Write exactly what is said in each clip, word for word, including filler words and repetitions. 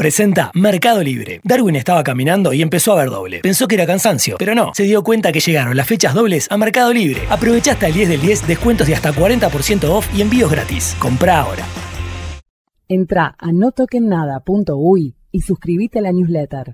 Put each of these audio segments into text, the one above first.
presenta Mercado Libre. Darwin estaba caminando y empezó a ver doble. Pensó que era cansancio, pero no. Se dio cuenta que llegaron las fechas dobles a Mercado Libre. Aprovecha hasta el diez del diez, descuentos de hasta cuarenta por ciento off y envíos gratis. Comprá ahora. Entrá a no toquen nada punto uy y suscríbete a la newsletter.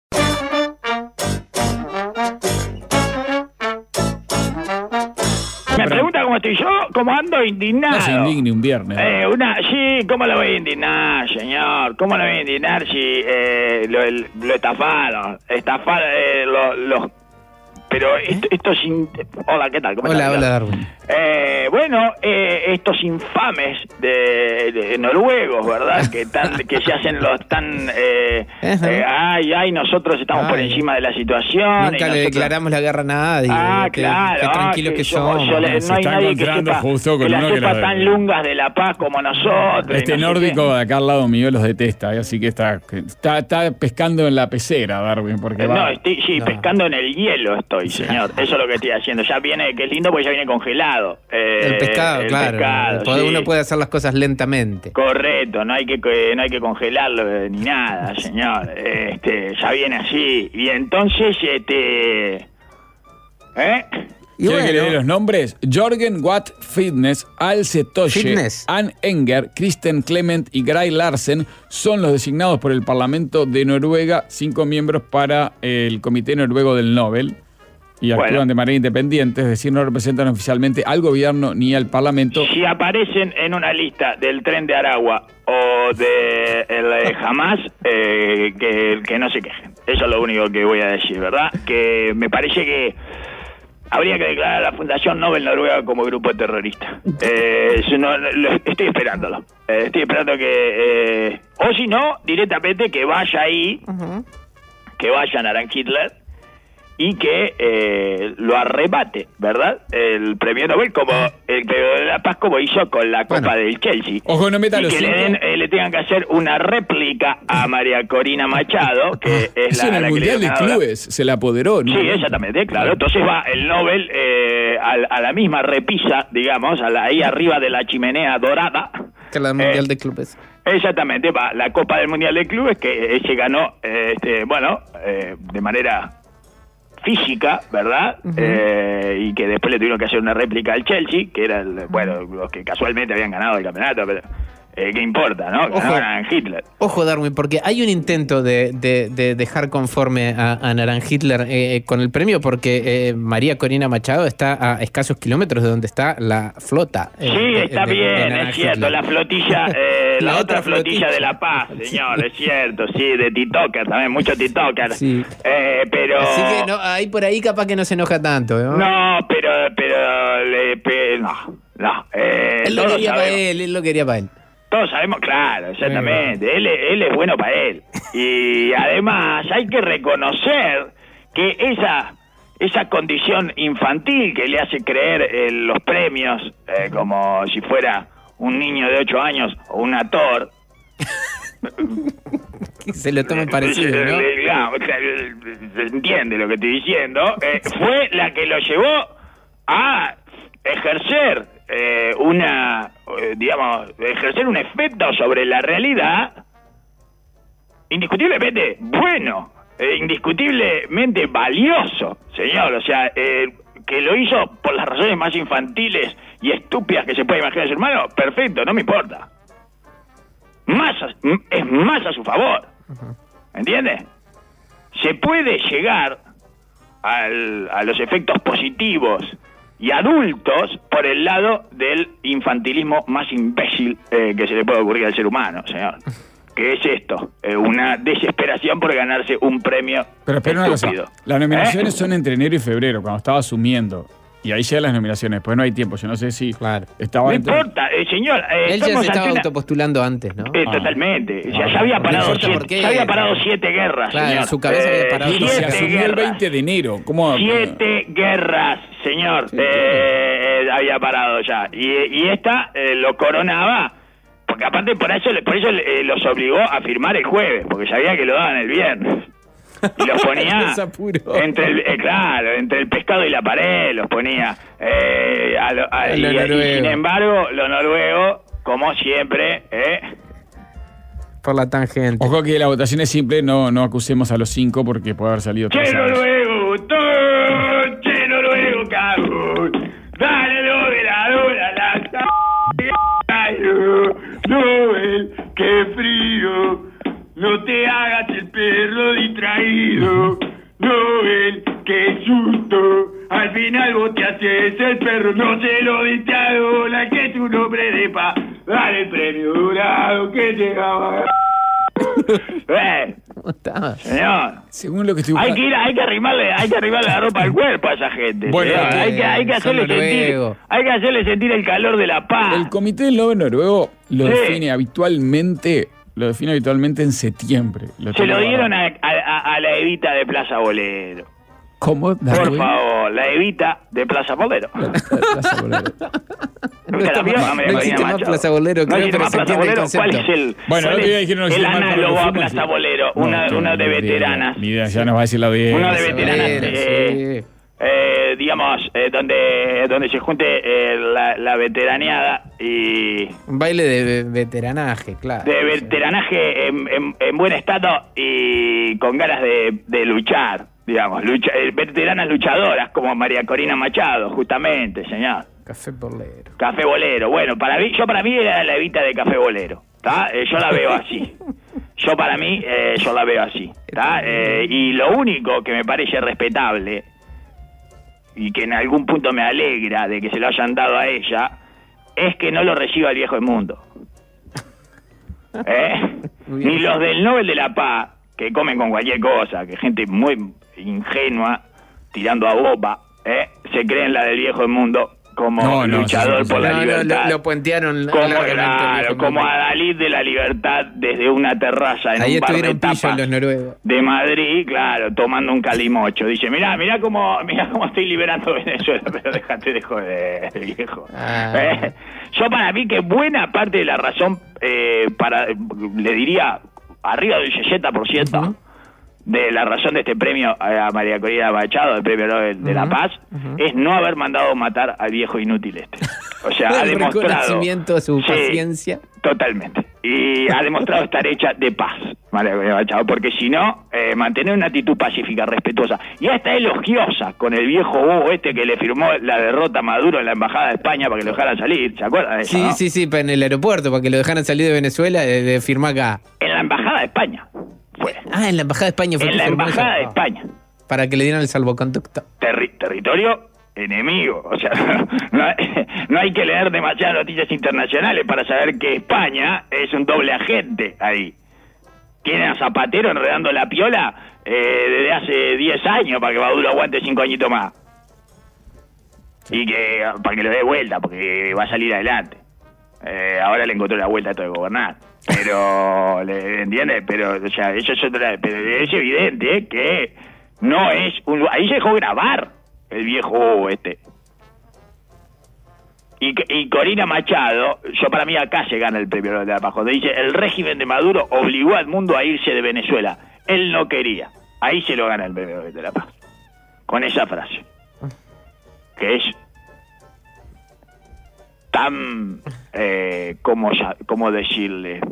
Me pregunta cómo estoy yo, cómo ando indignado. No se indigne un viernes. Eh, una, sí, ¿cómo lo voy a indignar, señor? ¿Cómo lo voy a indignar si eh, lo, el, lo estafaron? Estafaron eh, los... Lo, pero esto, esto sin... Hola, ¿qué tal? ¿Cómo hola, estás? Hola, Darwin. Eh, bueno, eh, estos infames de, de noruegos, ¿verdad? Que tan, que se hacen los tan... Eh, eh, ay, ay, nosotros estamos ay. por encima de la situación. Nunca y nosotros... le declaramos la guerra a nadie. Ah, que, claro. Qué tranquilos ah, que, que somos. Yo, yo le, no hay nadie que sepa, justo con que la uno sepa que la... tan lungas de La Paz como nosotros. Este no nórdico sé de acá al lado mío los detesta, así que está, está, está pescando en la pecera, Darwin. Porque eh, va... No, estoy, sí, no. pescando en el hielo estoy, señor. Eso es lo que estoy haciendo. Ya viene, que es lindo porque ya viene congelado. Eh, el pescado, el claro. pescado, sí. Uno puede hacer las cosas lentamente. Correcto, no hay que no hay que congelarlo ni nada, señor. Este, ya viene así. Y entonces, este... ¿Eh? ¿Quiere bueno. que le dé los nombres? Jorgen Watt Fitness, Alce Tosche, Ann Enger, Kristen Clement y Gray Larsen son los designados por el Parlamento de Noruega, cinco miembros para el Comité Noruego del Nobel. Y actúan bueno. de manera independiente, es decir, no representan oficialmente al gobierno ni al parlamento. Si aparecen en una lista del Tren de Aragua o de el Hamas, eh, que, que no se quejen. Eso es lo único que voy a decir, ¿verdad? Que me parece que habría que declarar a la Fundación Nobel Noruega como grupo terrorista. Eh, no, lo, estoy esperándolo. Eh, estoy esperando que... Eh, o si no, directamente que vaya ahí, uh-huh. que vaya Naran Hitler, y que eh, lo arrebate, ¿verdad? El premio Nobel, como el premio de la Paz, como hizo con la Copa bueno. del Chelsea. Ojo, no meta y los que cinco. le, den, eh, le tengan que hacer una réplica a María Corina Machado, que es Eso la, en el la Mundial que de Clubes se la apoderó, ¿no? Sí, exactamente, claro. Entonces va el Nobel eh, a, a la misma repisa, digamos, a la, ahí arriba de la chimenea dorada. Que la Mundial eh, de Clubes. Exactamente, va la Copa del Mundial de Clubes, que eh, se ganó, eh, este, bueno, eh, de manera... física, ¿verdad? Uh-huh. Eh, y que después le tuvieron que hacer una réplica al Chelsea, que era, el, bueno, los que casualmente habían ganado el campeonato, pero eh, ¿qué importa, no? Ganaron a Hitler. Ojo, Darwin, porque hay un intento de, de, de dejar conforme a, a Naran Hitler eh, con el premio, porque eh, María Corina Machado está a escasos kilómetros de donde está la flota. Eh, sí, está de, bien, de es cierto, Hitler. la flotilla, eh, la, la otra flotilla, flotilla de La Paz, señor, es cierto, sí, de TikToker también, mucho TikToker. Sí. Eh, pero... Así que no, ahí por ahí capaz que no se enoja tanto, ¿no? No, pero, pero, le, pero no, no. Eh, él lo quería para él, él lo quería para él. Todos sabemos, claro, exactamente, él, él es bueno para él. Y además hay que reconocer que esa esa condición infantil que le hace creer en los premios eh, como si fuera un niño de ocho años o un actor. Se lo toma parecido, ¿no? Claro, se entiende lo que estoy diciendo. Eh, fue la que lo llevó a ejercer eh, una, eh, digamos, ejercer un efecto sobre la realidad indiscutiblemente bueno, eh, indiscutiblemente valioso, señor. O sea, eh, que lo hizo por las razones más infantiles y estúpidas que se puede imaginar el ser humano, perfecto, no me importa. Más a, es más a su favor, ¿entiende? Se puede llegar al, a los efectos positivos y adultos por el lado del infantilismo más imbécil eh, que se le puede ocurrir al ser humano, señor. ¿Qué es esto? Eh, una desesperación por ganarse un premio. Pero espera una cosa, las nominaciones ¿Eh? son entre enero y febrero, cuando estaba asumiendo. Y ahí llegan las nominaciones, después no hay tiempo. Yo no sé si claro. estaba... No entre... importa, eh, señor. Eh, Él ya se estaba autopostulando antes, ¿no? Eh, ah. Totalmente. O sea, ah, ya había no parado siete, ya había parado siete guerras, claro, señor. en su cabeza eh, había parado siete Se asumió guerras. el veinte de enero. ¿Cómo? Siete guerras, señor. Sí, eh, eh, había parado ya. Y, y esta eh, lo coronaba, porque aparte por eso, por eso eh, los obligó a firmar el jueves, porque sabía que lo daban el viernes. Y los ponía entre el, eh, claro, entre el pescado y la pared, los ponía. Eh, a lo, a, y, y sin embargo, los noruegos, como siempre, eh, por la tangente. Ojo que la votación es simple, no, no acusemos a los cinco porque puede haber salido Che Noruego, todo, che Noruego, cagón. Dale lo de la dora, la Nobel, qué frío. No te hagas el perro distraído. Nobel, qué susto. Al final vos te haces el perro. No se lo diste a Lola, que es un hombre de paz. Dale el premio dorado que llegaba. Eh, ¿Cómo está? señor. Según lo que estoy Hay que ir, hay que arrimarle, hay que arrimarle la ropa al cuerpo a esa gente. Bueno, señor. hay que, hay que son hacerle sentir, noruegos. hay que hacerle sentir el calor de la paz. El Comité del Nobel Noruego lo Sí. define habitualmente, lo define habitualmente en septiembre. Lo Se lo tengo dieron guardado. a, a- a la Evita de Plaza Bolero. ¿Cómo? Por Darwin? favor, la Evita de Plaza Bolero. Plaza Bolero. ¿Nunca la vio? No A María existe Corina más Machado. Plaza Bolero, ¿No creo, existe pero más se Plaza entiende el Bolero? ¿Cuál es concepto. el, Bueno, cuál el otro día es dijeron no el se llama análogo para a los Plaza fumas, sí. Bolero? No, Una, tengo una de ni idea, veteranas. Ni idea, ya nos va a decir la audiencia. Una de Plaza veteranas, Bolero, eh, sí. eh, digamos, eh, donde, donde se junte eh, la, la veteraneada y Un baile de veteranaje, claro. de veteranaje en, en- en buen estado y con ganas de, de luchar, digamos, lucha, eh, veteranas luchadoras como María Corina Machado, justamente, señor. Café Bolero. Café Bolero. Bueno, para mí, yo para mí era la Evita de Café Bolero, ¿está? Eh, yo la veo así. Yo para mí, eh, yo la veo así, ¿está? Eh, y lo único que me parece respetable y que en algún punto me alegra de que se lo hayan dado a ella es que no lo reciba el viejo del mundo. ¿Eh? Muy bien. Ni los del Nobel de la Paz, que comen con cualquier cosa, que gente muy ingenua, tirando a boba, ¿eh? Se creen la del viejo del mundo como No, no, luchador sí, sí, por sí. la No, no, libertad. lo, lo puentearon como, largamente. claro, viejo como mundo. a Dalí de la Libertad desde una terraza en Ahí un bar de estuvieron pillos tapas los noruegos. de Madrid, claro, tomando un calimocho. Dice, mirá, mirá cómo, mirá cómo estoy liberando Venezuela, pero déjate de joder, viejo. Ah. ¿Eh? Yo para mí que buena parte de la razón, eh, para le diría, arriba del sesenta por ciento Ujú. de la razón de este premio a María Corina Machado, el premio Nobel de la Ujú, Paz, ujú. es no haber mandado matar al viejo inútil este. O sea, ha El demostrado... reconocimiento a su Sí, paciencia. Totalmente. Y ha demostrado estar hecha de paz, María Corina Machado, porque si no, eh, mantener una actitud pacífica, respetuosa, y hasta elogiosa con el viejo bobo este que le firmó la derrota a Maduro en la Embajada de España para que lo dejaran salir, ¿se acuerdan de eso, Sí, no? sí, sí, en el aeropuerto, para que lo dejaran salir de Venezuela, de, de firmar acá. En la Embajada de España fue. Ah, en la Embajada de España fue En que la firmó Embajada de eso. España. Para que le dieran el salvoconducto. Terri- territorio enemigo. O sea, no hay, no hay que leer demasiadas noticias internacionales para saber que España es un doble agente ahí. Tienen a Zapatero enredando la piola eh, desde hace diez años para que Maduro aguante cinco añitos más. Y que para que lo dé vuelta, porque va a salir adelante. Eh, ahora le encontró la vuelta a esto de gobernar. Pero, ¿le entiendes? Pero, o sea, eso es otra, pero es evidente eh, que no es un... Ahí se dejó grabar el viejo este. Y, y Corina Machado, yo para mí acá se gana el premio Nobel de la Paz, donde dice, el régimen de Maduro obligó al mundo a irse de Venezuela. Él no quería. Ahí se lo gana el premio Nobel de la Paz. Con esa frase. Que es tan, eh, ¿cómo, ya- cómo decirle?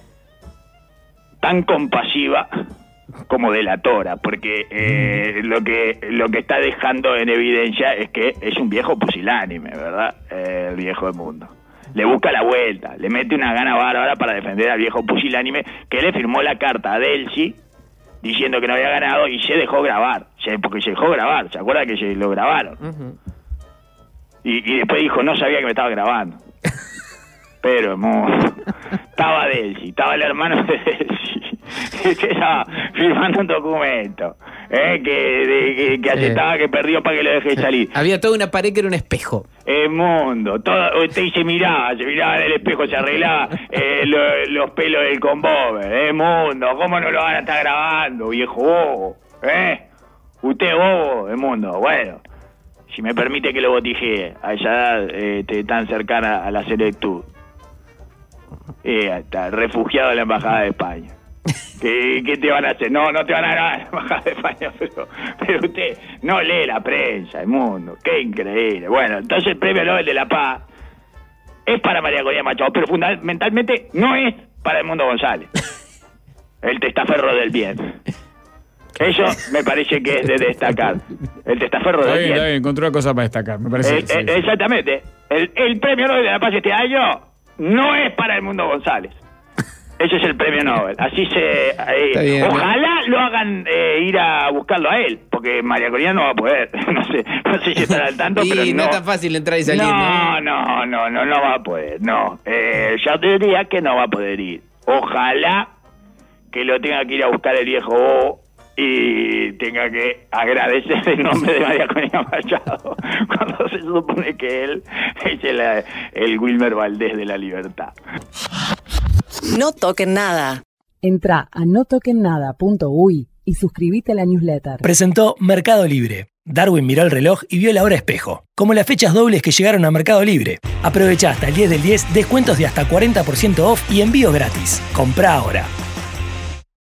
Tan compasiva como delatora, porque eh, lo que lo que está dejando en evidencia es que es un viejo pusilánime, ¿verdad? Eh, el viejo del mundo. Le busca la vuelta, le mete una gana bárbara para defender al viejo pusilánime que le firmó la carta a Delcy diciendo que no había ganado y se dejó grabar, se, porque se dejó grabar, ¿se acuerda que se lo grabaron? Ujú. Y, y después dijo, no sabía que me estaba grabando. Pero, mo, estaba Delcy, estaba el hermano de Delcy, que estaba firmando un documento, ¿eh? que, de- que, que aceptaba que perdió para que lo deje salir. Había toda una pared que era un espejo. El mundo, todo, usted se miraba, se miraba en el espejo, se arreglaba eh, lo- los pelos del combover, el mundo, ¿cómo no lo van a estar grabando, viejo bobo? ¿Eh? Usted bobo, el mundo, bueno, si me permite que lo botijee a esa edad este, tan cercana a la senectud. Eh, está refugiado en la Embajada de España. ¿Qué, ¿Qué te van a hacer? No, no te van a grabar en la Embajada de España, pero, pero usted no lee la prensa, el mundo. Qué increíble. Bueno, entonces el premio Nobel de la Paz es para María Corina Machado, pero fundamentalmente no es para el Mundo González. el testaferro del bien. Eso me parece que es de destacar. El testaferro del bien. Encontró una cosa para destacar, me parece. El, que sí. el, exactamente. El, el premio Nobel de la Paz este año no es para Edmundo González. Ese es el premio Nobel. Así se... Eh, bien, ojalá lo hagan eh, ir a buscarlo a él, porque María Corina no va a poder. No sé, no sé si estará al tanto, y pero no... no es tan fácil entrar y salir. No, no, no, no, no va a poder, no. Eh, ya te diría que no va a poder ir. Ojalá que lo tenga que ir a buscar el viejo Bobo y tenga que agradecer el nombre de María Corina Machado cuando se supone que él es el, el Wilmer Valdés de la libertad. No toquen nada. Entra a no toquen nada punto uy y suscríbete a la newsletter. Presentó Mercado Libre. Darwin miró el reloj y vio la hora espejo, como las fechas dobles que llegaron a Mercado Libre. Aprovecha hasta el diez del diez descuentos de hasta cuarenta por ciento off y envío gratis. Comprá ahora.